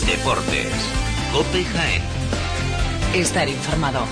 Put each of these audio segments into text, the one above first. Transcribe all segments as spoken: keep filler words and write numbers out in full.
Deportes. COPE Jaén. Estar informado.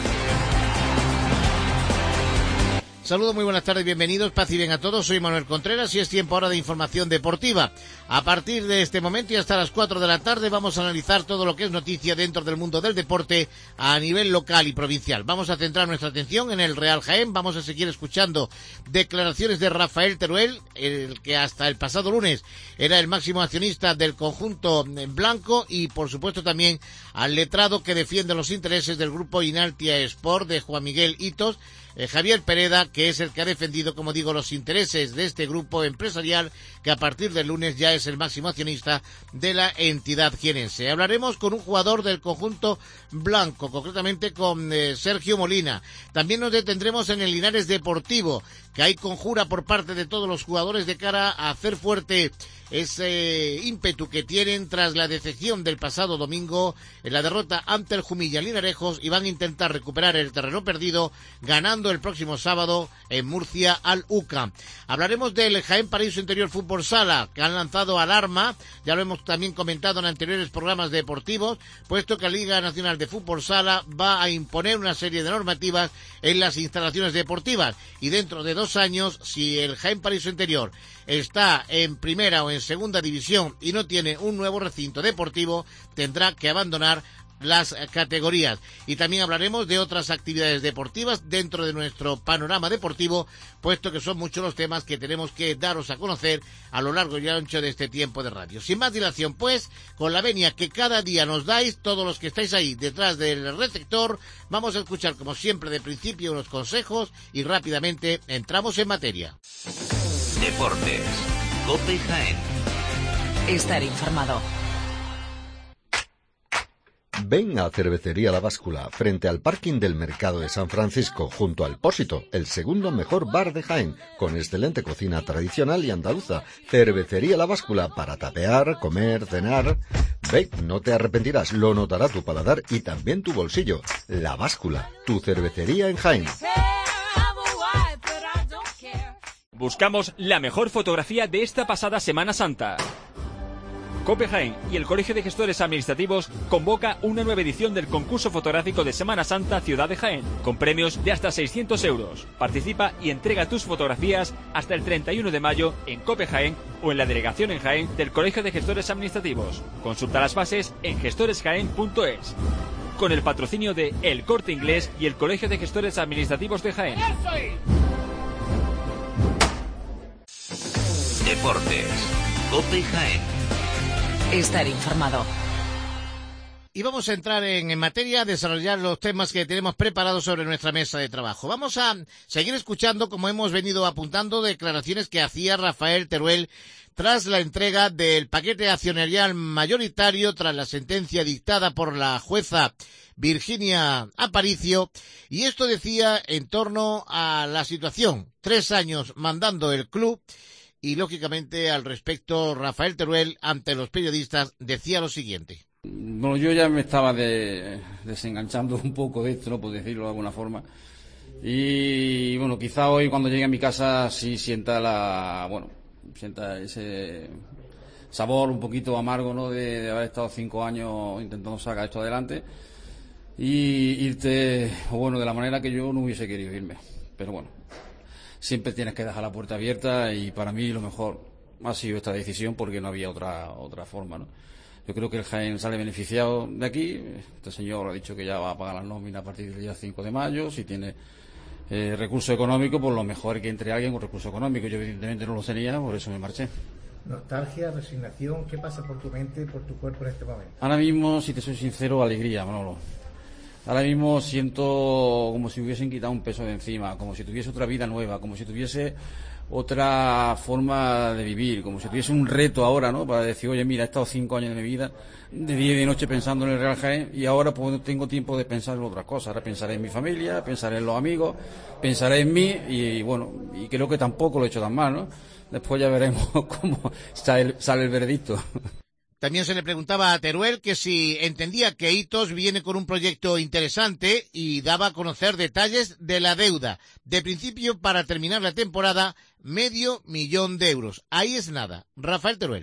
Saludos, muy buenas tardes, bienvenidos, paz y bien a todos. Soy Manuel Contreras y es tiempo ahora de información deportiva. A partir de este momento y hasta las cuatro de la tarde vamos a analizar todo lo que es noticia dentro del mundo del deporte a nivel local y provincial. Vamos a centrar nuestra atención en el Real Jaén, vamos a seguir escuchando declaraciones de Rafael Teruel, el que hasta el pasado lunes era el máximo accionista del conjunto blanco, y por supuesto también al letrado que defiende los intereses del grupo Inaltia Sport de Juan Miguel Hitos, Eh, Javier Pereda, que es el que ha defendido, como digo, los intereses de este grupo empresarial, que a partir del lunes ya es el máximo accionista de la entidad jienense. Hablaremos con un jugador del conjunto blanco, concretamente con eh, Sergio Molina. También nos detendremos en el Linares Deportivo, que hay conjura por parte de todos los jugadores de cara a hacer fuerte ese ímpetu que tienen tras la decepción del pasado domingo en la derrota ante el Jumilla Linarejos, y van a intentar recuperar el terreno perdido ganando el próximo sábado en Murcia al U C A. Hablaremos del Jaén Paraíso Interior Fútbol Sala, que han lanzado alarma, ya lo hemos también comentado en anteriores programas deportivos, puesto que la Liga Nacional de Fútbol Sala va a imponer una serie de normativas en las instalaciones deportivas, y dentro de dos años, si el Jaén Paraíso Interior está en primera o en segunda división y no tiene un nuevo recinto deportivo, tendrá que abandonar las categorías. Y también hablaremos de otras actividades deportivas dentro de nuestro panorama deportivo, puesto que son muchos los temas que tenemos que daros a conocer a lo largo y ancho de este tiempo de radio. Sin más dilación, pues, con la venia que cada día nos dais, todos los que estáis ahí detrás del receptor, vamos a escuchar, como siempre, de principio unos consejos y rápidamente entramos en materia. Deportes. COPE Jaén. Estar informado. Ven a Cervecería La Báscula, frente al parking del Mercado de San Francisco, junto al Pósito, el segundo mejor bar de Jaén, con excelente cocina tradicional y andaluza. Cervecería La Báscula, para tapear, comer, cenar. Ven, no te arrepentirás, lo notará tu paladar y también tu bolsillo. La Báscula, tu cervecería en Jaén. Buscamos la mejor fotografía de esta pasada Semana Santa. COPE Jaén y el Colegio de Gestores Administrativos convoca una nueva edición del concurso fotográfico de Semana Santa Ciudad de Jaén, con premios de hasta seiscientos euros. Participa y entrega tus fotografías hasta el treinta y uno de mayo en COPE Jaén o en la delegación en Jaén del Colegio de Gestores Administrativos. Consulta las bases en gestores jaén punto es. Con el patrocinio de El Corte Inglés y el Colegio de Gestores Administrativos de Jaén. Deportes. COPE Jaén. Estar informado. Y vamos a entrar en, en materia, a desarrollar los temas que tenemos preparados sobre nuestra mesa de trabajo. Vamos a seguir escuchando, como hemos venido apuntando, declaraciones que hacía Rafael Teruel tras la entrega del paquete accionarial mayoritario, tras la sentencia dictada por la jueza Virginia Aparicio, y esto decía en torno a la situación, tres años mandando el club. Y, lógicamente, al respecto, Rafael Teruel, ante los periodistas, decía lo siguiente. Bueno, yo ya me estaba de, desenganchando un poco de esto, ¿no? Por decirlo de alguna forma. Y, bueno, quizá hoy cuando llegue a mi casa sí sienta la, bueno, sienta ese sabor un poquito amargo, ¿no? De, de haber estado cinco años intentando sacar esto adelante y irte, bueno, de la manera que yo no hubiese querido irme. Pero bueno. Siempre tienes que dejar la puerta abierta y para mí lo mejor ha sido esta decisión porque no había otra otra forma, ¿no? Yo creo que el Jaén sale beneficiado de aquí. Este señor ha dicho que ya va a pagar la nómina a partir del día cinco de mayo. Si tiene eh, recurso económico, pues lo mejor es que entre alguien con recurso económico. Yo evidentemente no lo tenía, por eso me marché. Nostalgia, resignación, ¿qué pasa por tu mente, por tu cuerpo en este momento? Ahora mismo, si te soy sincero, alegría, Manolo. Ahora mismo siento como si hubiesen quitado un peso de encima, como si tuviese otra vida nueva, como si tuviese otra forma de vivir, como si tuviese un reto ahora, ¿no? Para decir, oye, mira, he estado cinco años de mi vida, de día y de noche pensando en el Real Jaén, y ahora pues no tengo tiempo de pensar en otras cosas. Ahora pensaré en mi familia, pensaré en los amigos, pensaré en mí, y bueno, y creo que tampoco lo he hecho tan mal, ¿no? Después ya veremos cómo sale, sale el veredicto. También se le preguntaba a Teruel que si entendía que Hitos viene con un proyecto interesante y daba a conocer detalles de la deuda. De principio, para terminar la temporada, medio millón de euros. Ahí es nada. Rafael Teruel.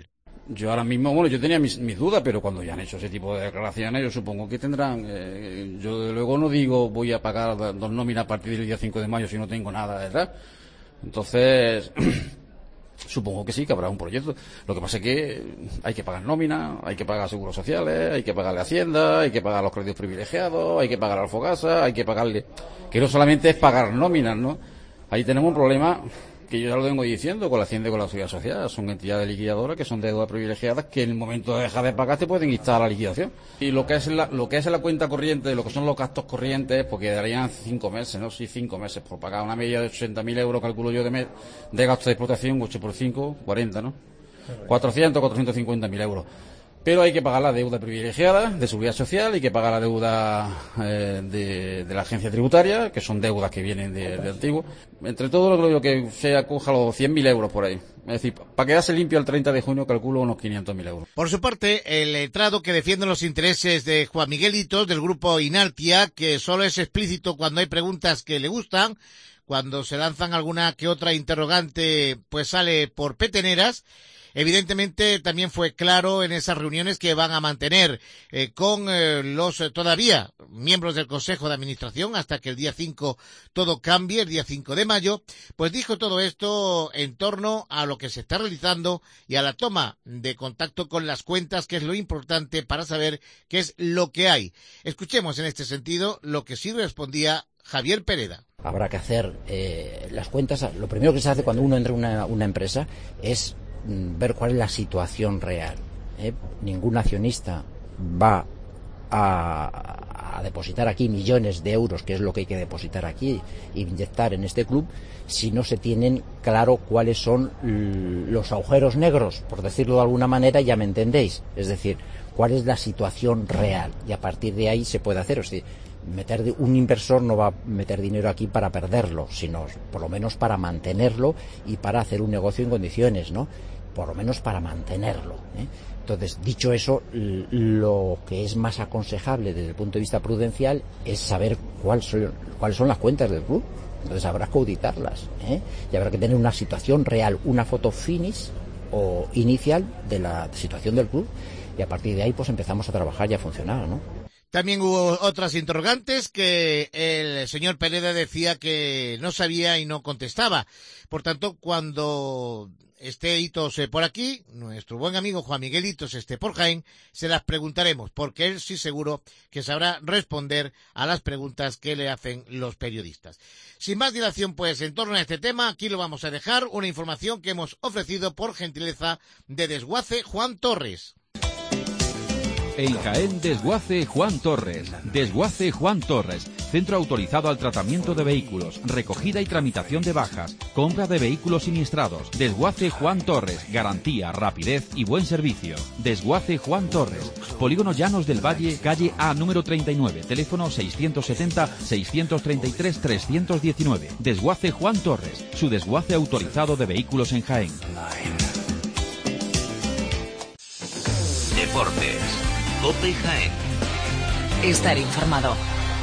Yo ahora mismo, bueno, yo tenía mis, mis dudas, pero cuando ya han hecho ese tipo de declaraciones, yo supongo que tendrán, eh, yo de luego no digo voy a pagar dos nóminas a partir del día cinco de mayo si no tengo nada detrás. Entonces, supongo que sí, que habrá un proyecto. Lo que pasa es que hay que pagar nómina, hay que pagar seguros sociales, hay que pagarle a Hacienda, hay que pagar los créditos privilegiados, hay que pagar al Fogasa, hay que pagarle, que no solamente es pagar nóminas, ¿no? Ahí tenemos un problema que yo ya lo vengo diciendo con la Hacienda y con la Seguridad Social. Son entidades liquidadoras que son deudas privilegiadas que en el momento de dejar de pagar te pueden instar a la liquidación. Y lo que es la, lo que es la cuenta corriente, lo que son los gastos corrientes, pues quedarían cinco meses, ¿no? Sí, cinco meses por pagar una media de ochenta mil euros, calculo yo, de, mes, de gasto de explotación, ocho por cinco, cuarenta, ¿no? cuatrocientos, cuatrocientos cincuenta mil euros. Pero hay que pagar la deuda privilegiada de Seguridad Social, hay que pagar la deuda eh, de, de la agencia tributaria, que son deudas que vienen de, de antiguo. Entre todo lo, lo que se acoja los cien mil euros por ahí. Es decir, para quedarse limpio el treinta de junio calculo unos quinientos mil euros. Por su parte, el letrado que defiende los intereses de Juan Miguelitos del grupo Inaltia, que solo es explícito cuando hay preguntas que le gustan, cuando se lanzan alguna que otra interrogante, pues sale por peteneras. Evidentemente también fue claro en esas reuniones que van a mantener eh, con eh, los eh, todavía miembros del Consejo de Administración hasta que el día cinco todo cambie, el día cinco de mayo, pues dijo todo esto en torno a lo que se está realizando y a la toma de contacto con las cuentas, que es lo importante para saber qué es lo que hay. Escuchemos en este sentido lo que sí respondía Javier Pereda. Habrá que hacer eh, las cuentas. Lo primero que se hace cuando uno entra en una, una empresa es ver cuál es la situación real. ¿eh? Ningún accionista va a, a depositar aquí millones de euros, que es lo que hay que depositar aquí e inyectar en este club, si no se tienen claro cuáles son los agujeros negros, por decirlo de alguna manera, ya me entendéis. Es decir, cuál es la situación real, y a partir de ahí se puede hacer. Es decir, meter un inversor no va a meter dinero aquí para perderlo, sino por lo menos para mantenerlo y para hacer un negocio en condiciones, ¿no? Por lo menos para mantenerlo, ¿eh? Entonces, dicho eso, lo que es más aconsejable desde el punto de vista prudencial es saber cuál son, cuáles son las cuentas del club. Entonces habrá que auditarlas, ¿eh? Y habrá que tener una situación real, una foto finish o inicial de la situación del club, y a partir de ahí pues empezamos a trabajar y a funcionar, ¿no? También hubo otras interrogantes que el señor Pereda decía que no sabía y no contestaba. Por tanto, cuando esté Hitos por aquí, nuestro buen amigo Juan Miguel Hitos esté por Jaén, se las preguntaremos, porque él sí seguro que sabrá responder a las preguntas que le hacen los periodistas. Sin más dilación, pues, en torno a este tema, aquí lo vamos a dejar, una información que hemos ofrecido por gentileza de Desguace Juan Torres. En Jaén, Desguace Juan Torres. Desguace Juan Torres. Centro autorizado al tratamiento de vehículos, recogida y tramitación de bajas, compra de vehículos siniestrados. Desguace Juan Torres. Garantía, rapidez y buen servicio. Desguace Juan Torres. Polígono Llanos del Valle, calle A número treinta y nueve. Teléfono seiscientos setenta, seiscientos treinta y tres, trescientos diecinueve. Desguace Juan Torres. Su desguace autorizado de vehículos en Jaén. Deportes. COPE Jaén. Estar informado.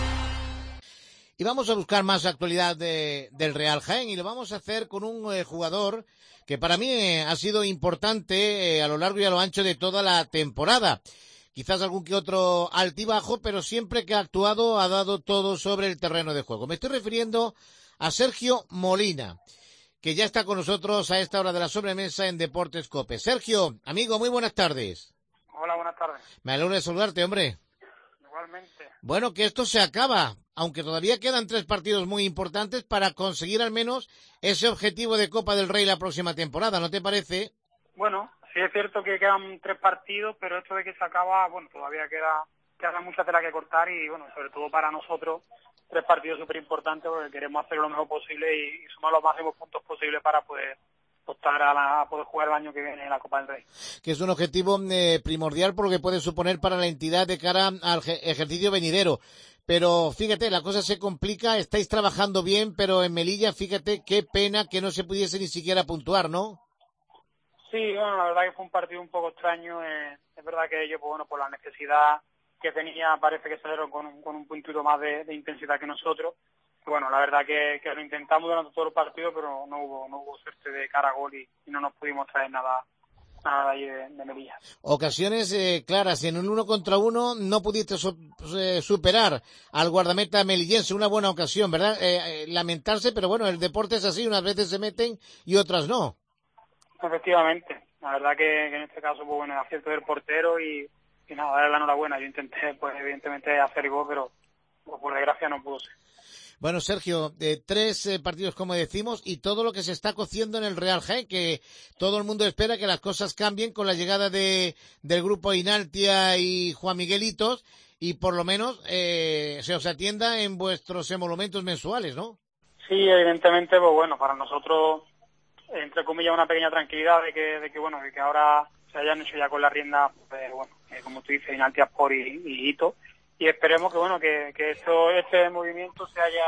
Y vamos a buscar más actualidad de, del Real Jaén, y lo vamos a hacer con un eh, jugador que para mí eh, ha sido importante eh, a lo largo y a lo ancho de toda la temporada. Quizás algún que otro altibajo, pero siempre que ha actuado ha dado todo sobre el terreno de juego. Me estoy refiriendo a Sergio Molina, que ya está con nosotros a esta hora de la sobremesa en Deportes COPE. Sergio, amigo, muy buenas tardes. Hola, buenas tardes. Me alegro de saludarte, hombre. Igualmente. Bueno, que esto se acaba, aunque todavía quedan tres partidos muy importantes para conseguir al menos ese objetivo de Copa del Rey la próxima temporada, ¿no te parece? Bueno, sí es cierto que quedan tres partidos, pero esto de que se acaba, bueno, todavía queda, queda mucha tela que cortar, y bueno, sobre todo para nosotros, tres partidos súper importantes, porque queremos hacer lo mejor posible y, y sumar los máximos puntos posibles para poder optar a, la, a poder jugar el año que viene en la Copa del Rey. Que es un objetivo eh, primordial por lo que puede suponer para la entidad de cara al ejercicio venidero. Pero fíjate, la cosa se complica, estáis trabajando bien, pero en Melilla, fíjate, qué pena que no se pudiese ni siquiera puntuar, ¿no? Sí, bueno, la verdad que fue un partido un poco extraño. Eh, es verdad que ellos, pues bueno, por la necesidad que tenía, parece que salieron con un, con un puntito más de, de intensidad que nosotros. Bueno, la verdad que, que lo intentamos durante todo el partido, pero no hubo no hubo suerte de cara a gol y, y no nos pudimos traer nada nada allí de, de Melilla. Ocasiones eh, claras, en un uno contra uno no pudiste so, eh, superar al guardameta melillense, una buena ocasión, ¿verdad? Eh, eh, lamentarse, pero bueno, el deporte es así, unas veces se meten y otras no. Efectivamente, la verdad que, que en este caso, pues bueno, el acierto del portero y, y nada, darle la enhorabuena. Yo intenté, pues evidentemente, hacer gol, pero pues, por desgracia no pudo ser. Bueno, Sergio, eh, tres eh, partidos, como decimos, y todo lo que se está cociendo en el Real Jaén, que todo el mundo espera que las cosas cambien con la llegada de del grupo Inaltia y Juan Miguelitos, y por lo menos eh, se os atienda en vuestros emolumentos mensuales, ¿no? Sí, evidentemente, pues bueno, para nosotros, entre comillas, una pequeña tranquilidad de que, de que bueno, de que ahora se hayan hecho ya con la rienda, pues, bueno, eh, como tú dices, Inaltia, Sport y, y Hito. Y esperemos que bueno que, que esto, este movimiento se haya,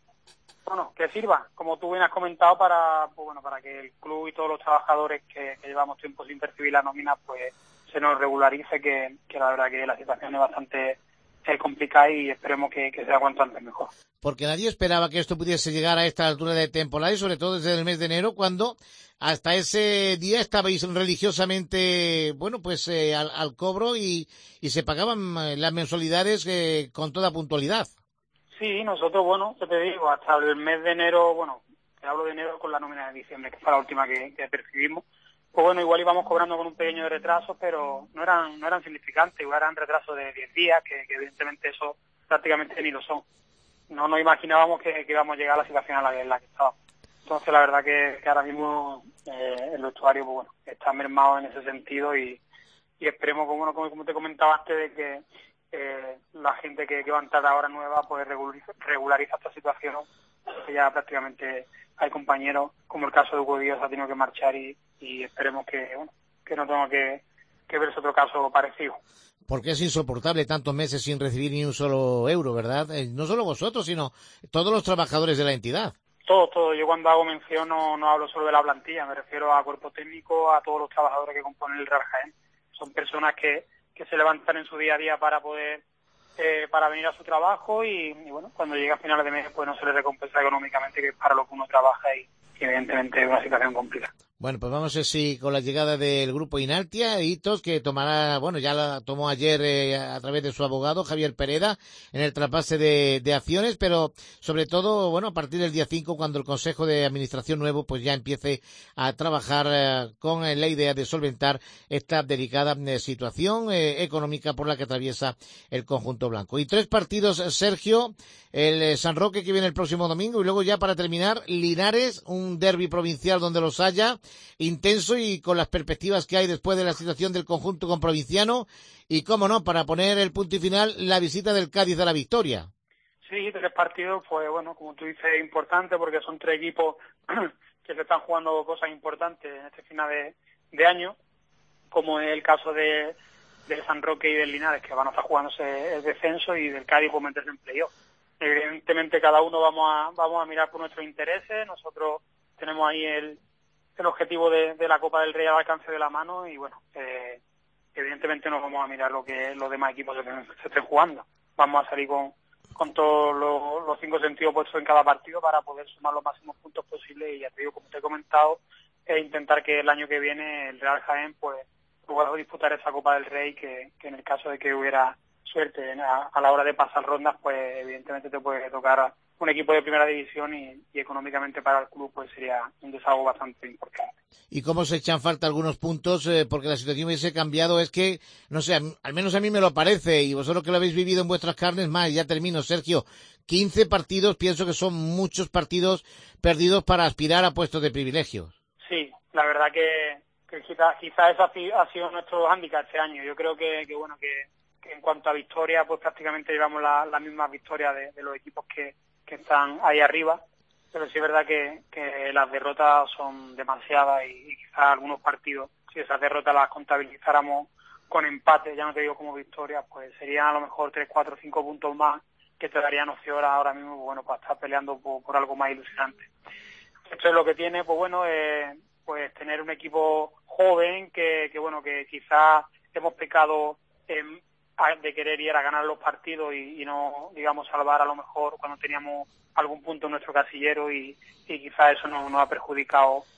bueno, que sirva, como tú bien has comentado, para pues bueno para que el club y todos los trabajadores que, que llevamos tiempo sin percibir la nómina, pues se nos regularice, que, que la verdad que la situación es bastante es complicada y esperemos que, que sea cuanto antes mejor. Porque nadie esperaba que esto pudiese llegar a esta altura de temporada y sobre todo desde el mes de enero, cuando hasta ese día estabais religiosamente, bueno, pues eh, al, al cobro y, y se pagaban las mensualidades eh, con toda puntualidad. Sí, nosotros, bueno, yo te digo, hasta el mes de enero, bueno, te hablo de enero con la nómina de diciembre, que fue la última que, que percibimos, pues bueno, igual íbamos cobrando con un pequeño retraso, pero no eran no eran significantes, igual eran retrasos de diez días, que, que evidentemente eso prácticamente ni lo son. No nos imaginábamos que, que íbamos a llegar a la situación en la que, en la que estábamos. Entonces, la verdad que, que ahora mismo eh, el vestuario, pues bueno, está mermado en ese sentido y, y esperemos, como, como, como te comentaba antes, de que eh, la gente que, que va a entrar ahora nueva pues regulariza, regulariza esta situación, que ya prácticamente hay compañeros, como el caso de Hugo Díaz, ha tenido que marchar y, y esperemos que, bueno, que no tenga que, que verse otro caso parecido. Porque es insoportable tantos meses sin recibir ni un solo euro, ¿verdad? Eh, no solo vosotros, sino todos los trabajadores de la entidad. Todo, todo. Yo cuando hago mención no, no hablo solo de la plantilla, me refiero a cuerpo técnico, a todos los trabajadores que componen el Real Jaén. Son personas que, que se levantan en su día a día para poder, eh, para venir a su trabajo y, y bueno, cuando llega a finales de mes pues no se les recompensa económicamente, que es para lo que uno trabaja y, y evidentemente es una situación complicada. Bueno, pues vamos a ver si con la llegada del grupo Inaltia, Hitos, que tomará, bueno, ya la tomó ayer eh, a través de su abogado, Javier Pereda, en el traspase de, de acciones, pero sobre todo, bueno, a partir del día cinco, cuando el Consejo de Administración nuevo, pues ya empiece a trabajar eh, con eh, la idea de solventar esta delicada eh, situación eh, económica por la que atraviesa el conjunto blanco. Y tres partidos, Sergio, el eh, San Roque que viene el próximo domingo, y luego ya para terminar, Linares, un derbi provincial donde los haya, intenso y con las perspectivas que hay después de la situación del conjunto con Provinciano y, cómo no, para poner el punto y final, la visita del Cádiz a la Victoria. Sí, tres partidos, pues bueno, como tú dices, es importante porque son tres equipos que se están jugando cosas importantes en este final de, de año, como es el caso de, de San Roque y del Linares, que van a estar jugándose el descenso, y del Cádiz por meterse en playoff. Evidentemente cada uno vamos a vamos a mirar por nuestros intereses. Nosotros tenemos ahí el el objetivo de, de la Copa del Rey al alcance de la mano y bueno, eh, evidentemente no vamos a mirar lo que los demás equipos se, se estén jugando. Vamos a salir con, con todos los, los cinco sentidos puestos en cada partido para poder sumar los máximos puntos posibles y ya te digo, como te he comentado, es intentar que el año que viene el Real Jaén pues pueda disputar esa Copa del Rey, que, que en el caso de que hubiera suerte a, a la hora de pasar rondas, pues evidentemente te puede tocar un equipo de primera división y, y económicamente para el club pues sería un desahogo bastante importante. ¿Y cómo se echan falta algunos puntos? Eh, porque la situación hubiese cambiado, es que, no sé, al menos a mí me lo parece, y vosotros que lo habéis vivido en vuestras carnes, más, ya termino, Sergio, quince partidos, pienso que son muchos partidos perdidos para aspirar a puestos de privilegios. Sí, la verdad que, que quizás quizá ese ha sido nuestro hándicap este año. Yo creo que, que bueno, que, que en cuanto a victoria, pues prácticamente llevamos la, la misma victoria de, de los equipos que que están ahí arriba, pero sí es verdad que, que las derrotas son demasiadas y, y quizás algunos partidos, si esas derrotas las contabilizáramos con empate, ya no te digo como victorias, pues serían a lo mejor tres, cuatro, cinco puntos más que te darían opción ahora mismo, bueno, para estar peleando por, por algo más ilusionante. Esto es lo que tiene, pues bueno, eh, pues tener un equipo joven que, que bueno, que quizás hemos pecado en de querer ir a ganar los partidos y, y no, digamos, salvar a lo mejor cuando teníamos algún punto en nuestro casillero y, y quizás eso nos, nos ha perjudicado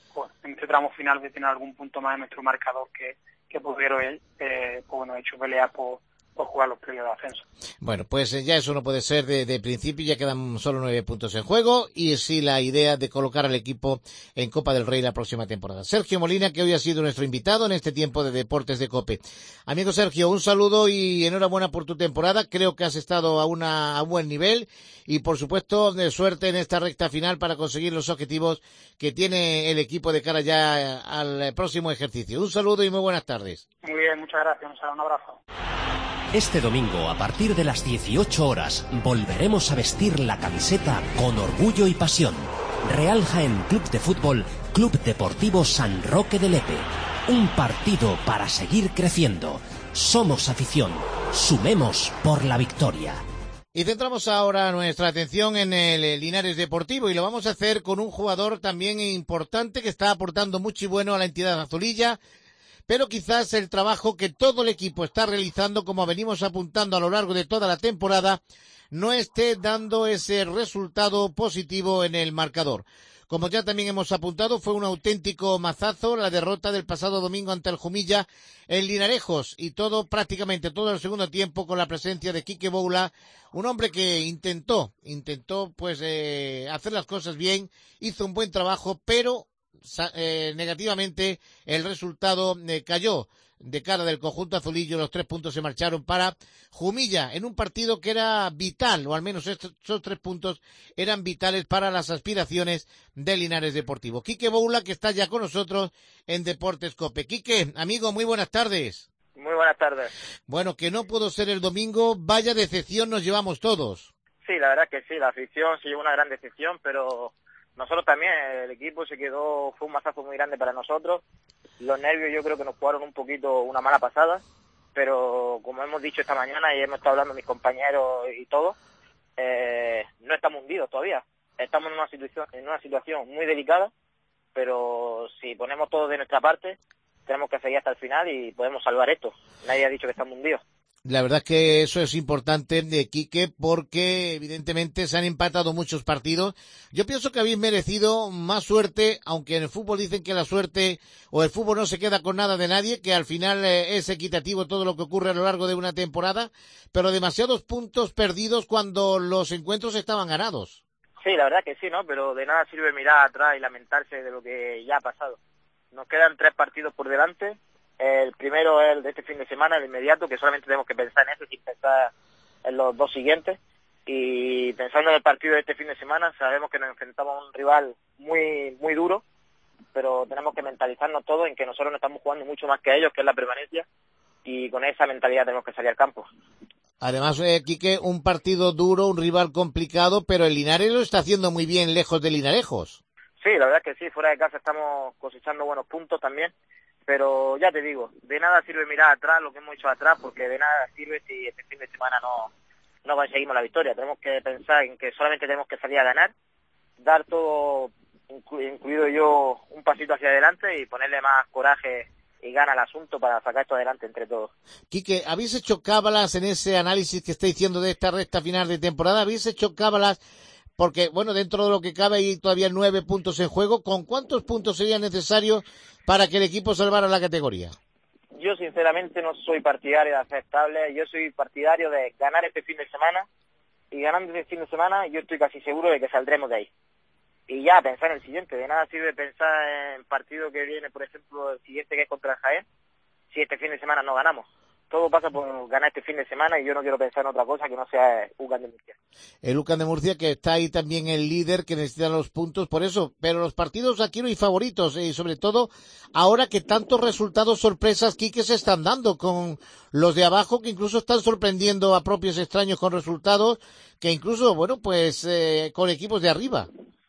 bueno, en este tramo final de tener algún punto más en nuestro marcador que, que pudieron él, eh, pues bueno, he hecho pelear por, por jugar los playoffs de ascenso. Bueno, pues ya eso no puede ser de, de principio, ya quedan solo nueve puntos en juego y sí la idea de colocar al equipo en Copa del Rey la próxima temporada. Sergio Molina, que hoy ha sido nuestro invitado en este tiempo de Deportes de COPE. Amigo Sergio, un saludo y enhorabuena por tu temporada. Creo que has estado a, una, a buen nivel y por supuesto de suerte en esta recta final para conseguir los objetivos que tiene el equipo de cara ya al próximo ejercicio. Un saludo y muy buenas tardes. Muy bien, muchas gracias. Un abrazo. Este domingo, a partir de las dieciocho horas, volveremos a vestir la camiseta con orgullo y pasión. Real Jaén Club de Fútbol, Club Deportivo San Roque de Lepe. Un partido para seguir creciendo. Somos afición. Sumemos por la victoria. Y centramos ahora nuestra atención en el Linares Deportivo y lo vamos a hacer con un jugador también importante que está aportando mucho y bueno a la entidad azulilla, pero quizás el trabajo que todo el equipo está realizando, como venimos apuntando a lo largo de toda la temporada, no esté dando ese resultado positivo en el marcador. Como ya también hemos apuntado, fue un auténtico mazazo la derrota del pasado domingo ante el Jumilla en Linarejos y todo, prácticamente todo el segundo tiempo con la presencia de Quique Boula, un hombre que intentó, intentó pues eh, hacer las cosas bien, hizo un buen trabajo, pero Eh, negativamente el resultado eh, cayó de cara del conjunto azulillo. Los tres puntos se marcharon para Jumilla en un partido que era vital, o al menos estos, esos tres puntos eran vitales para las aspiraciones de Linares Deportivo. Quique Boula, que está ya con nosotros en Deportes COPE. Quique, amigo, muy buenas tardes. Muy buenas tardes. Bueno, que no pudo ser el domingo, vaya decepción nos llevamos todos. Sí, la verdad que sí, la afición se llevó una gran decepción, pero nosotros también, el equipo se quedó, fue un mazazo muy grande para nosotros. Los nervios yo creo que nos jugaron un poquito una mala pasada, pero como hemos dicho esta mañana y hemos estado hablando mis compañeros y todo, eh, no estamos hundidos todavía. Estamos en una situación, en una situación muy delicada, pero si ponemos todo de nuestra parte, tenemos que seguir hasta el final y podemos salvar esto. Nadie ha dicho que estamos hundidos. La verdad es que eso es importante de Quique porque evidentemente se han empatado muchos partidos. Yo pienso que habéis merecido más suerte, aunque en el fútbol dicen que la suerte o el fútbol no se queda con nada de nadie, que al final eh, es equitativo todo lo que ocurre a lo largo de una temporada, pero demasiados puntos perdidos cuando los encuentros estaban ganados. Sí, la verdad que sí, ¿no? Pero de nada sirve mirar atrás y lamentarse de lo que ya ha pasado. Nos quedan tres partidos por delante. El primero es el de este fin de semana, el inmediato, que solamente tenemos que pensar en eso sin pensar en los dos siguientes. Y pensando en el partido de este fin de semana, sabemos que nos enfrentamos a un rival muy muy duro, pero tenemos que mentalizarnos todos en que nosotros no estamos jugando mucho más que ellos, que es la permanencia, y con esa mentalidad tenemos que salir al campo. Además, eh, Quique, un partido duro, un rival complicado, pero el Linares lo está haciendo muy bien lejos de Linarejos. Sí, la verdad es que sí, fuera de casa estamos cosechando buenos puntos también. Pero ya te digo, de nada sirve mirar atrás lo que hemos hecho atrás, porque de nada sirve si este fin de semana no, no conseguimos la victoria. Tenemos que pensar en que solamente tenemos que salir a ganar, dar todo, incluido yo, un pasito hacia adelante y ponerle más coraje y gana al asunto para sacar esto adelante entre todos. Quique, ¿habéis hecho cábalas en ese análisis que estáis diciendo de esta recta final de temporada? ¿Habéis hecho cábalas? Porque, bueno, dentro de lo que cabe hay todavía nueve puntos en juego. ¿Con cuántos puntos sería necesario para que el equipo salvara la categoría? Yo, sinceramente, no soy partidario de hacer tablas. Yo soy partidario de ganar este fin de semana. Y ganando este fin de semana, yo estoy casi seguro de que saldremos de ahí. Y ya, pensar en el siguiente. De nada sirve pensar en el partido que viene, por ejemplo, el siguiente que es contra el Jaén, si este fin de semana no ganamos. Todo pasa por ganar este fin de semana y yo no quiero pensar en otra cosa que no sea U C A M de Murcia. El U C A M de Murcia, que está ahí también el líder, que necesita los puntos, por eso. Pero los partidos aquí no hay favoritos, y sobre todo ahora que tantos resultados sorpresas, Quique, se están dando con los de abajo, que incluso están sorprendiendo a propios extraños con resultados, que incluso, bueno, pues eh, con equipos de arriba.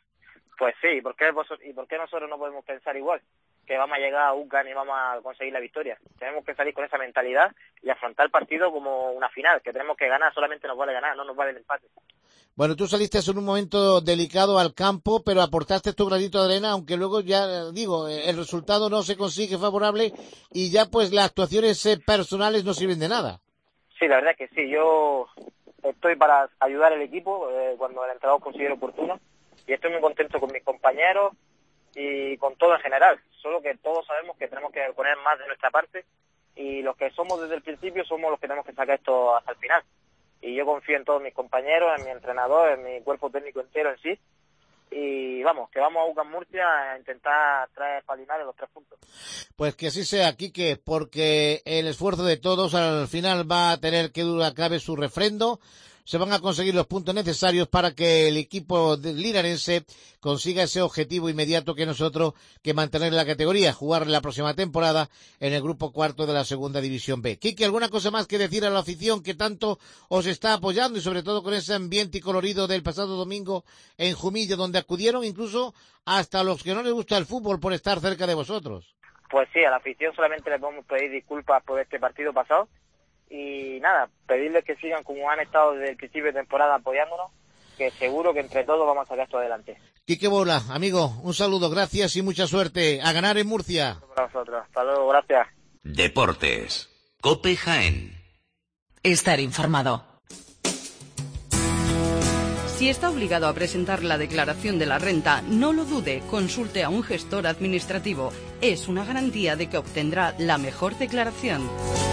Pues sí, ¿por qué, vos, ¿y por qué nosotros no podemos pensar igual? Que vamos a llegar a U C A M y vamos a conseguir la victoria. Tenemos que salir con esa mentalidad y afrontar el partido como una final, que tenemos que ganar, solamente nos vale ganar, no nos vale el empate. Bueno, tú saliste en un momento delicado al campo, pero aportaste tu granito de arena, aunque luego ya, digo, el resultado no se consigue favorable y ya pues las actuaciones personales no sirven de nada. Sí, la verdad es que sí, yo estoy para ayudar al equipo eh, cuando el entrenador considere oportuno y estoy muy contento con mis compañeros, y con todo en general. Solo que todos sabemos que tenemos que poner más de nuestra parte y los que somos desde el principio somos los que tenemos que sacar esto hasta el final. Y yo confío en todos mis compañeros, en mi entrenador, en mi cuerpo técnico entero en sí. Y vamos, que vamos a U C A M Murcia a intentar traer para Linares los tres puntos. Pues que así sea, Quique, porque el esfuerzo de todos al final va a tener que durar cabe su refrendo. Se van a conseguir los puntos necesarios para que el equipo linarense consiga ese objetivo inmediato que nosotros, que mantener la categoría, jugar la próxima temporada en el grupo cuarto de la segunda división B. Quique, ¿alguna cosa más que decir a la afición que tanto os está apoyando y sobre todo con ese ambiente y colorido del pasado domingo en Jumilla, donde acudieron incluso hasta los que no les gusta el fútbol por estar cerca de vosotros? Pues sí, a la afición solamente les podemos pedir disculpas por este partido pasado. Y nada, pedirles que sigan como han estado desde el principio de temporada apoyándonos, que seguro que entre todos vamos a sacar esto adelante. Quique Bola, amigo, un saludo, gracias y mucha suerte. A ganar en Murcia. Para vosotros. Hasta luego, gracias. Deportes. COPE Jaén. Estar informado. Si está obligado a presentar la declaración de la renta, no lo dude, consulte a un gestor administrativo. Es una garantía de que obtendrá la mejor declaración.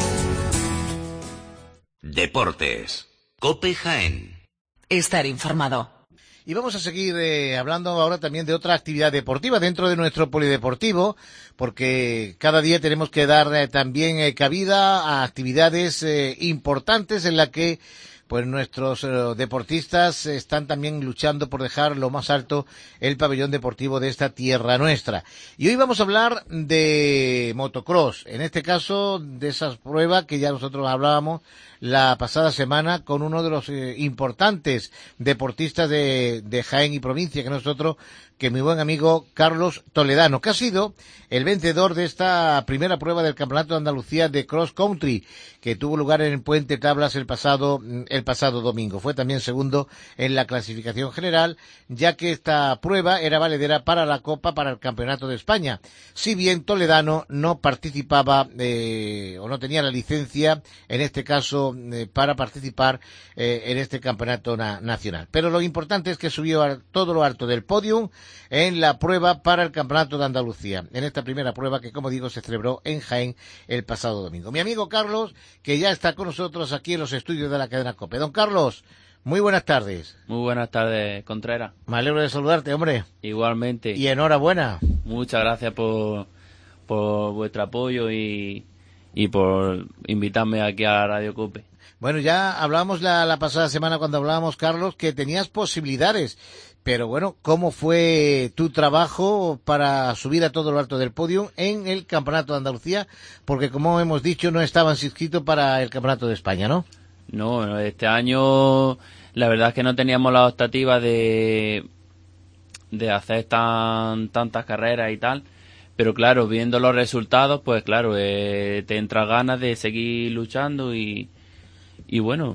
Deportes. COPE Jaén. Estar informado. Y vamos a seguir eh, hablando ahora también de otra actividad deportiva dentro de nuestro polideportivo, porque cada día tenemos que dar eh, también eh, cabida a actividades eh, importantes en las que pues nuestros eh, deportistas están también luchando por dejar lo más alto el pabellón deportivo de esta tierra nuestra. Y hoy vamos a hablar de motocross, en este caso de esas pruebas que ya nosotros hablábamos la pasada semana con uno de los eh, importantes deportistas de, de Jaén y provincia, que nosotros, que mi buen amigo Carlos Toledano, que ha sido el vencedor de esta primera prueba del Campeonato de Andalucía de Cross Country, que tuvo lugar en el Puente Tablas el pasado, el pasado domingo. Fue también segundo en la clasificación general, ya que esta prueba era valedera para la Copa, para el Campeonato de España. Si bien Toledano no participaba, eh, o no tenía la licencia, en este caso, eh, para participar eh, en este campeonato na- nacional. Pero lo importante es que subió a todo lo alto del podium en la prueba para el Campeonato de Andalucía, en esta primera prueba que, como digo, se celebró en Jaén el pasado domingo. Mi amigo Carlos, que ya está con nosotros aquí en los estudios de la cadena COPE. Don Carlos, muy buenas tardes. Muy buenas tardes, Contreras. Me alegro de saludarte, hombre. Igualmente. Y enhorabuena. Muchas gracias por, por vuestro apoyo y, y por invitarme aquí a Radio COPE. Bueno, ya hablábamos la, la pasada semana cuando hablábamos, Carlos, que tenías posibilidades. Pero bueno, ¿cómo fue tu trabajo para subir a todo lo alto del podio en el Campeonato de Andalucía? Porque, como hemos dicho, no estabas inscrito para el Campeonato de España, ¿no? No, este año la verdad es que no teníamos la optativa de, de hacer tan tantas carreras y tal. Pero claro, viendo los resultados, pues claro, eh, te entra ganas de seguir luchando y, y bueno...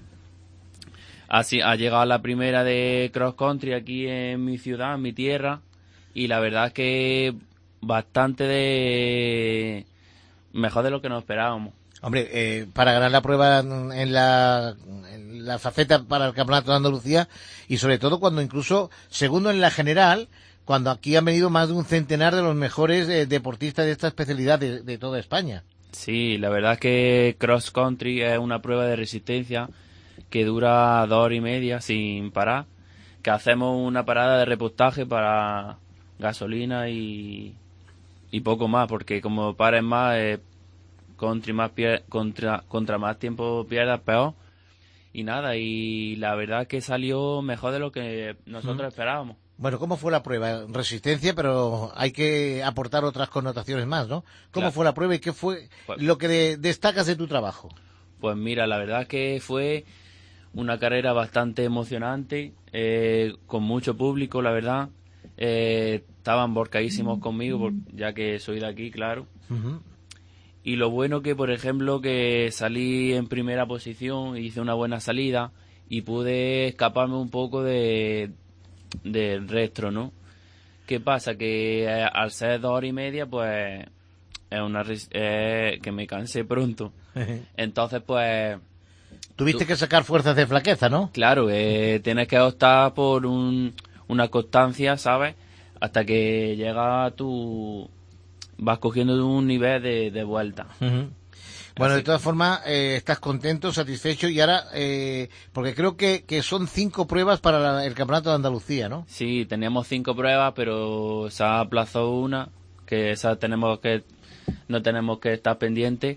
Así ha llegado la primera de cross country aquí en mi ciudad, en mi tierra, y la verdad es que bastante de mejor de lo que nos esperábamos. Hombre, eh, para ganar la prueba en la, en la faceta para el Campeonato de Andalucía, y sobre todo cuando incluso segundo en la general, cuando aquí han venido más de un centenar de los mejores eh, deportistas de esta especialidad de, de toda España. Sí, la verdad es que cross country es una prueba de resistencia que dura dos horas y media sin parar, que hacemos una parada de repostaje para gasolina y, y poco más, porque como pares más, eh, contra, más pier, contra, contra más tiempo pierdas, peor. Y nada, y la verdad es que salió mejor de lo que nosotros mm. esperábamos. Bueno, ¿cómo fue la prueba? Resistencia, pero hay que aportar otras connotaciones más, ¿no? ¿Cómo claro. fue la prueba y qué fue pues, lo que de, destacas de tu trabajo? Pues mira, la verdad es que fue una carrera bastante emocionante, eh, con mucho público, la verdad. Eh, estaban borcadísimos conmigo, por, ya que soy de aquí, claro. Uh-huh. Y lo bueno que, por ejemplo, que salí en primera posición, hice una buena salida y pude escaparme un poco de del resto, ¿no? ¿Qué pasa? Que eh, al ser dos horas y media, pues, es una eh, que me cansé pronto. Entonces, pues... Tuviste que sacar fuerzas de flaqueza, ¿no? Claro, eh, tienes que optar por un, una constancia, ¿sabes? hasta que llega tú vas cogiendo un nivel de, de vuelta. Uh-huh. Bueno, de todas formas, eh, estás contento, satisfecho, y ahora, eh, porque creo que, que son cinco pruebas para la, el Campeonato de Andalucía, ¿no? Sí, teníamos cinco pruebas, pero se ha aplazado una, que esa tenemos que, no tenemos que estar pendientes,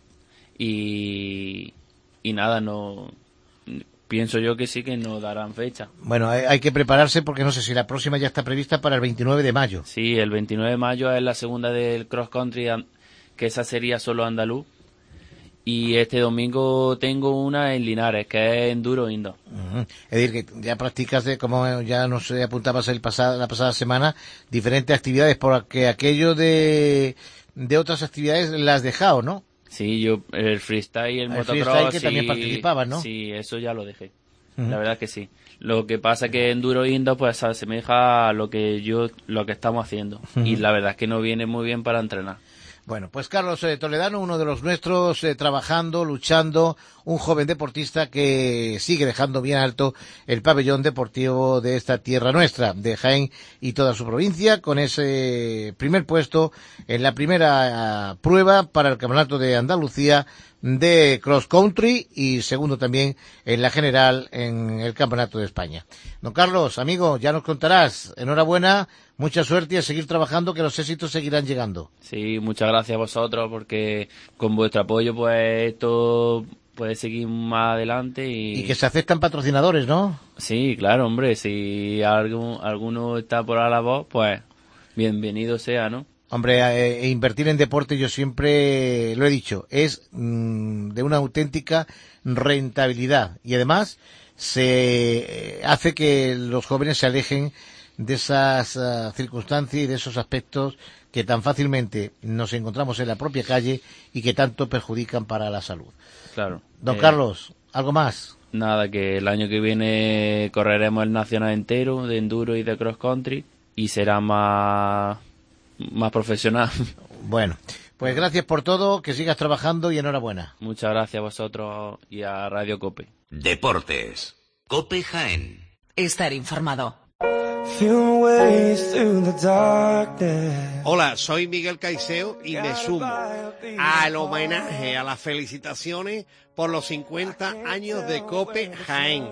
y, y nada, no, pienso yo que sí que nos darán fecha. Bueno, hay, hay que prepararse porque no sé si la próxima ya está prevista para el veintinueve de mayo. Sí, el veintinueve de mayo es la segunda del cross country, que esa sería solo andaluz. Y este domingo tengo una en Linares, que es enduro indoor. Uh-huh. Es decir, que ya practicas, de, como ya nos apuntabas el pasado, la pasada semana, diferentes actividades, porque aquello de, de otras actividades las has dejado, ¿no? Sí, yo el freestyle y el, el motocross... freestyle que sí, también participabas, ¿no? Sí, eso ya lo dejé. Uh-huh. La verdad que sí. Lo que pasa es que enduro indoor pues se asemeja a lo que yo, lo que estamos haciendo. Uh-huh. Y la verdad es que no viene muy bien para entrenar. Bueno, pues Carlos eh, Toledano, uno de los nuestros, eh, trabajando, luchando, un joven deportista que sigue dejando bien alto el pabellón deportivo de esta tierra nuestra, de Jaén y toda su provincia, con ese primer puesto en la primera uh, prueba para el Campeonato de Andalucía de cross country y segundo también en la general en el Campeonato de España. Don Carlos, amigo, ya nos contarás. Enhorabuena, mucha suerte y a seguir trabajando, que los éxitos seguirán llegando. Sí, muchas gracias a vosotros, porque con vuestro apoyo pues esto puede seguir más adelante. Y, y que se aceptan patrocinadores, ¿no? Sí, claro, hombre, si algún, alguno está por a la voz, pues bienvenido sea, ¿no? Hombre, eh, invertir en deporte, yo siempre lo he dicho, es mmm, de una auténtica rentabilidad y además se hace que los jóvenes se alejen de esas uh, circunstancias y de esos aspectos que tan fácilmente nos encontramos en la propia calle y que tanto perjudican para la salud. Claro. Don eh, Carlos, ¿algo más? Nada, que el año que viene correremos el nacional entero de enduro y de cross country y será más... más profesional. Bueno, pues gracias por todo, que sigas trabajando y enhorabuena. Muchas gracias a vosotros y a Radio Cope. Deportes. Cope Jaén. Estar informado. Hola, soy Miguel Caiseo y me sumo al homenaje, a las felicitaciones por los cincuenta años de Cope Jaén.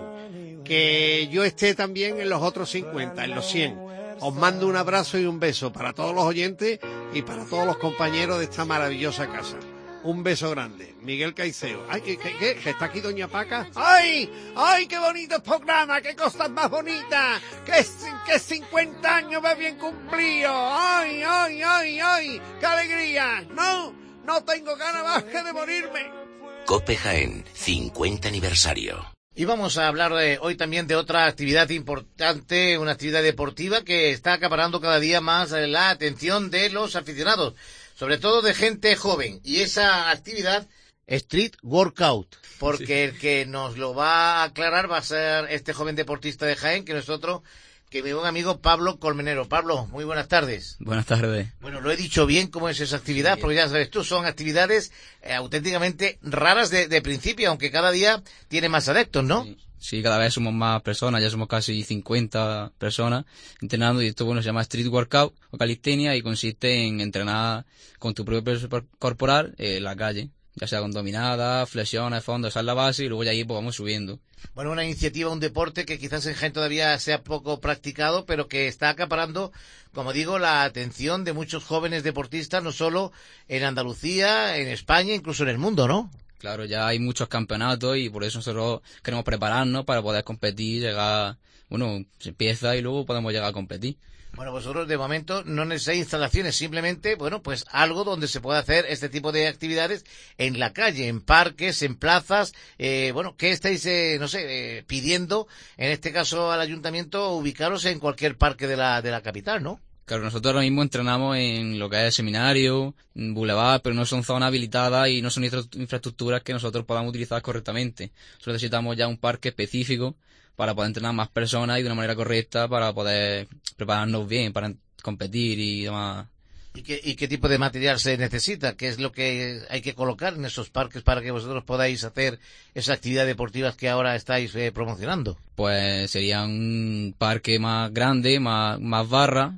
Que yo esté también en los otros cincuenta, en los cien. Os mando un abrazo y un beso para todos los oyentes y para todos los compañeros de esta maravillosa casa. Un beso grande. Miguel Caiseo. Ay, ¿qué, qué, qué? ¿Que está aquí Doña Paca? ¡Ay! ¡Ay, qué bonito programa! ¡Qué cosas más bonitas! ¡Qué, qué cincuenta años me bien cumplido! ¡Ay, ay, ay, ay! ¡Qué alegría! ¡No! ¡No tengo ganas más que de morirme! Cope Jaén, cincuenta aniversario. Y vamos a hablar eh, hoy también de otra actividad importante, una actividad deportiva que está acaparando cada día más eh, la atención de los aficionados, sobre todo de gente joven. Y esa actividad, Street Workout, porque sí. El que nos lo va a aclarar va a ser este joven deportista de Jaén, que nosotros, que mi buen amigo Pablo Colmenero. Pablo, muy buenas tardes. Buenas tardes. Bueno, lo he dicho bien cómo es esa actividad, sí, porque ya sabes tú, son actividades eh, auténticamente raras de, de principio, aunque cada día tiene más adeptos, ¿no? Sí. Sí, cada vez somos más personas, ya somos casi cincuenta personas entrenando, y esto, bueno, se llama Street Workout o calistenia y consiste en entrenar con tu propio peso corporal eh, en la calle, ya sea con dominadas, flexiones, fondos, esa es la base, y luego ya ahí pues vamos subiendo. Bueno, una iniciativa, un deporte que quizás en Jaén todavía sea poco practicado, pero que está acaparando, como digo, la atención de muchos jóvenes deportistas, no solo en Andalucía, en España, incluso en el mundo, ¿no? Claro, ya hay muchos campeonatos y por eso nosotros queremos prepararnos para poder competir, llegar, bueno, se empieza y luego podemos llegar a competir. Bueno, vosotros de momento no necesitáis instalaciones, simplemente, bueno, pues algo donde se pueda hacer este tipo de actividades en la calle, en parques, en plazas. Eh, bueno, ¿qué estáis, eh, no sé, eh, pidiendo, en este caso al ayuntamiento, ubicaros en cualquier parque de la, de la capital, ¿no? Claro, nosotros ahora mismo entrenamos en lo que es el seminario, en Boulevard, pero no son zonas habilitadas y no son infraestructuras que nosotros podamos utilizar correctamente. Nosotros necesitamos ya un parque específico para poder entrenar más personas y de una manera correcta para poder prepararnos bien para competir y demás. ¿Y qué, y qué tipo de material se necesita? ¿Qué es lo que hay que colocar en esos parques para que vosotros podáis hacer esas actividades deportivas que ahora estáis eh, promocionando? Pues sería un parque más grande, más, más barra,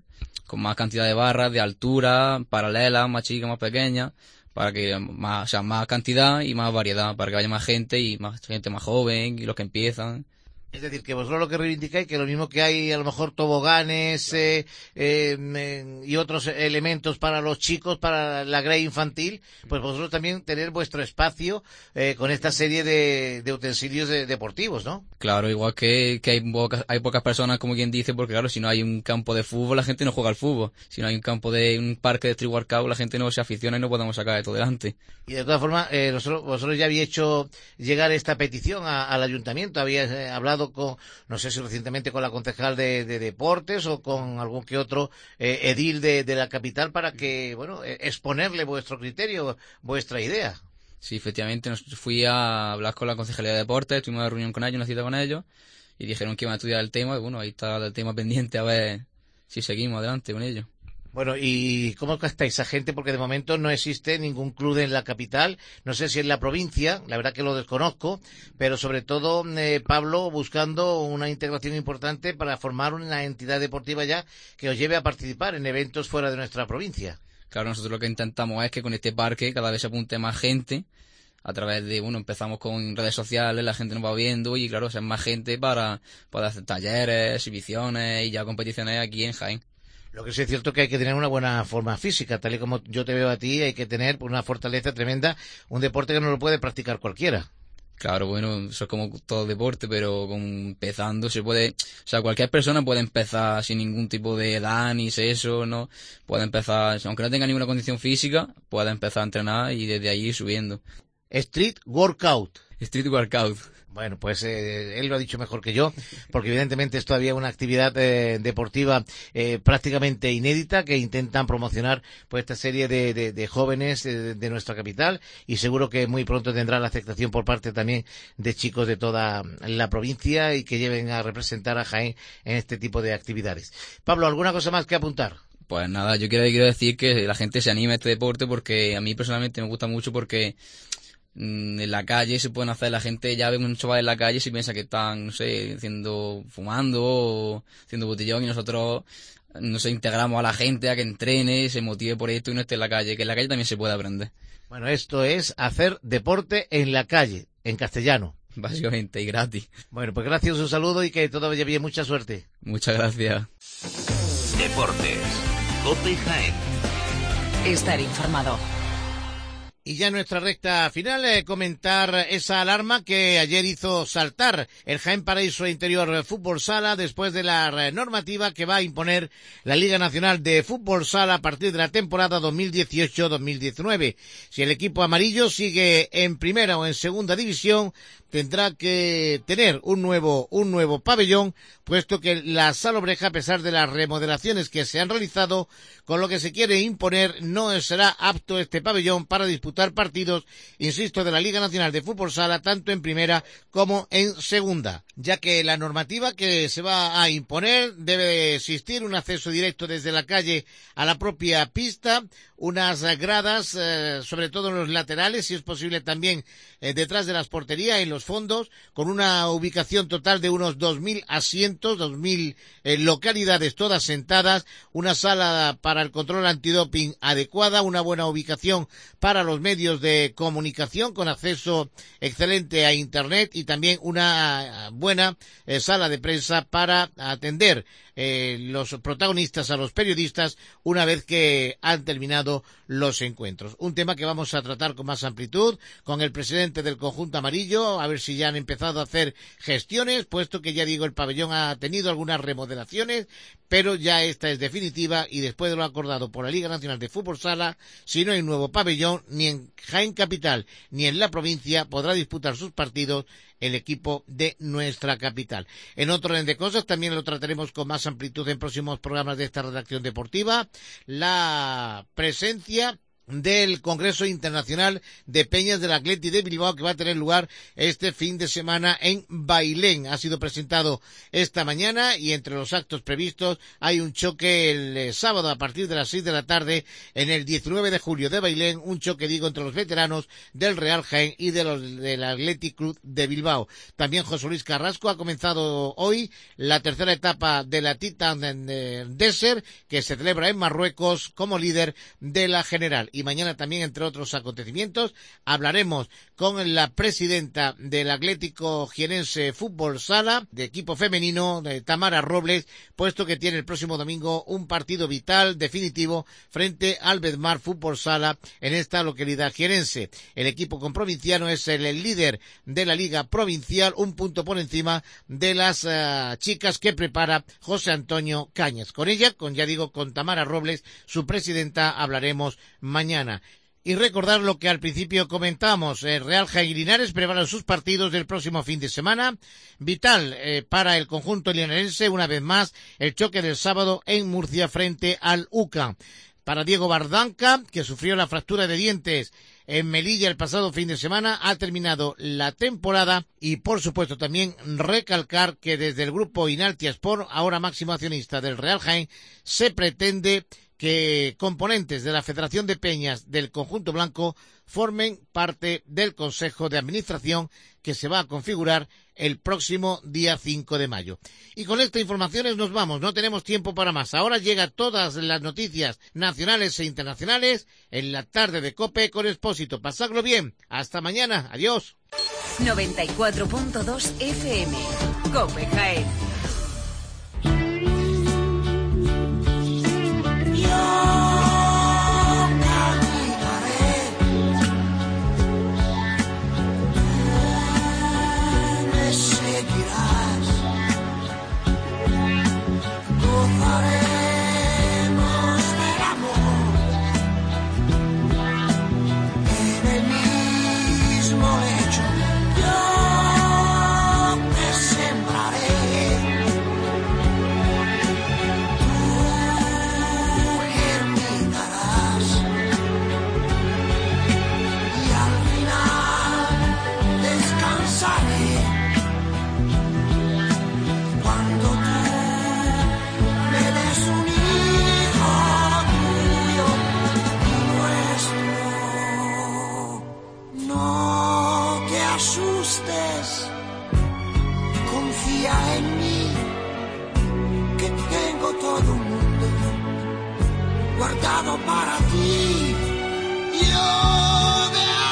con más cantidad de barras, de altura, paralelas, más chicas, más pequeñas, para que más, o sea, más cantidad y más variedad, para que haya más gente y más gente más joven y los que empiezan. Es decir, que vosotros lo que reivindicáis, que lo mismo que hay a lo mejor toboganes eh, eh, y otros elementos para los chicos, para la grey infantil, pues vosotros también tener vuestro espacio eh, con esta serie de, de utensilios de, deportivos, ¿no? Claro, igual que, que hay, pocas, hay pocas personas, como quien dice, porque claro, si no hay un campo de fútbol, la gente no juega al fútbol. Si no hay un campo de un parque de street workout, la gente no se aficiona y no podemos sacar esto delante. Y de todas formas, eh, vosotros, vosotros ya habéis hecho llegar esta petición a, al ayuntamiento, habíais eh, hablado con, no sé si recientemente con la concejal de, de deportes o con algún que otro eh, edil de, de la capital para que, bueno, eh, exponerle vuestro criterio, vuestra idea. Sí, efectivamente, nos fui a hablar con la Concejalía de Deportes, tuvimos una reunión con ellos, una cita con ellos, y dijeron que iban a estudiar el tema, y bueno, ahí está el tema pendiente, a ver si seguimos adelante con ello. Bueno, ¿y cómo captáis a gente? Porque de momento no existe ningún club en la capital, no sé si en la provincia, la verdad que lo desconozco, pero sobre todo, eh, Pablo, buscando una integración importante para formar una entidad deportiva ya que os lleve a participar en eventos fuera de nuestra provincia. Claro, nosotros lo que intentamos es que con este parque cada vez se apunte más gente, a través de, bueno, empezamos con redes sociales, la gente nos va viendo y claro, o sea, más gente para poder hacer talleres, exhibiciones y ya competiciones aquí en Jaén. Lo que sí es cierto que hay que tener una buena forma física, tal y como yo te veo a ti, hay que tener una fortaleza tremenda, un deporte que no lo puede practicar cualquiera. Claro, bueno, eso es como todo deporte, pero con, empezando se puede, o sea, cualquier persona puede empezar sin ningún tipo de edad ni sexo, ¿no? Puede empezar, aunque no tenga ninguna condición física, puede empezar a entrenar y desde ahí ir subiendo. Street Workout. Street Workout. Bueno, pues eh, él lo ha dicho mejor que yo, porque evidentemente es todavía una actividad eh, deportiva eh, prácticamente inédita que intentan promocionar pues esta serie de, de, de jóvenes de, de nuestra capital y seguro que muy pronto tendrá la aceptación por parte también de chicos de toda la provincia y que lleven a representar a Jaén en este tipo de actividades. Pablo, ¿alguna cosa más que apuntar? Pues nada, yo quiero, quiero decir que la gente se anime a este deporte porque a mí personalmente me gusta mucho porque en la calle se pueden hacer, la gente ya ve un chaval en la calle y se piensa que están, no sé, haciendo, fumando o haciendo botellón y nosotros, no sé, integramos a la gente a que entrene, se motive por esto y no esté en la calle, que en la calle también se puede aprender. Bueno, esto es hacer deporte en la calle, en castellano. Básicamente, y gratis. Bueno, pues gracias, un saludo y que todo vaya bien, mucha suerte. Muchas gracias. Deportes. COPE Jaén. Estar informado. Y ya en nuestra recta final, eh, comentar esa alarma que ayer hizo saltar el Jaén Paraíso Interior Fútbol Sala después de la normativa que va a imponer la Liga Nacional de Fútbol Sala a partir de la temporada dos mil dieciocho dos mil diecinueve. Si el equipo amarillo sigue en primera o en segunda división, tendrá que tener un nuevo, un nuevo pabellón, puesto que la Sala Obreja, a pesar de las remodelaciones que se han realizado, con lo que se quiere imponer, no será apto este pabellón para disputar partidos, insisto, de la Liga Nacional de Fútbol Sala, tanto en primera como en segunda, ya que la normativa que se va a imponer debe existir un acceso directo desde la calle a la propia pista, unas gradas, eh, sobre todo en los laterales, si es posible también eh, detrás de las porterías, en los fondos, con una ubicación total de unos dos mil asientos, dos mil eh, localidades todas sentadas, una sala para el control antidoping adecuada, una buena ubicación para los medios de comunicación con acceso excelente a internet y también una buena eh, sala de prensa para atender eh, los protagonistas a los periodistas una vez que han terminado los encuentros. Un tema que vamos a tratar con más amplitud con el presidente del conjunto amarillo, a ver si ya han empezado a hacer gestiones, puesto que ya digo, el pabellón ha tenido algunas remodelaciones, pero ya esta es definitiva y después de lo acordado por la Liga Nacional de Fútbol Sala, si no hay nuevo pabellón, ni en Jaén Capital ni en la provincia podrá disputar sus partidos el equipo de nuestra capital. En otro orden de cosas, también lo trataremos con más amplitud en próximos programas de esta redacción deportiva, la presencia del Congreso Internacional de Peñas del Athletic de Bilbao, que va a tener lugar este fin de semana en Bailén. Ha sido presentado esta mañana y entre los actos previstos hay un choque el eh, sábado a partir de las seis de la tarde en el diecinueve de julio de Bailén, un choque, digo, entre los veteranos del Real Jaén y de los del Athletic Club de Bilbao. También José Luis Carrasco ha comenzado hoy la tercera etapa de la Titan Desert, que se celebra en Marruecos, como líder de la general. Y mañana también, entre otros acontecimientos, hablaremos con la presidenta del Atlético Jienense Fútbol Sala, de equipo femenino, de Tamara Robles, puesto que tiene el próximo domingo un partido vital, definitivo, frente al Bedmar Fútbol Sala en esta localidad jienense. El equipo comprovinciano es el, el líder de la Liga Provincial, un punto por encima de las uh, chicas que prepara José Antonio Cañas. Con ella, con ya digo, con Tamara Robles, su presidenta, hablaremos mañana. Mañana. Y recordar lo que al principio comentamos, el Real Jaén y Linares preparan sus partidos del próximo fin de semana. Vital eh, para el conjunto linarense, una vez más, el choque del sábado en Murcia frente al U C A. Para Diego Bardanca, que sufrió la fractura de dientes en Melilla el pasado fin de semana, ha terminado la temporada. Y por supuesto también recalcar que desde el grupo Inaltia Sport, ahora máximo accionista del Real Jaén, se pretende que componentes de la Federación de Peñas del conjunto blanco formen parte del Consejo de Administración, que se va a configurar el próximo día cinco de mayo. Y con estas informaciones nos vamos, no tenemos tiempo para más. Ahora llegan todas las noticias nacionales e internacionales en la tarde de COPE con Expósito. Pasadlo bien, hasta mañana, adiós. noventa y cuatro punto dos F M, COPE Jaén. Confía en mí, que tengo todo un mundo guardado para ti. Yo me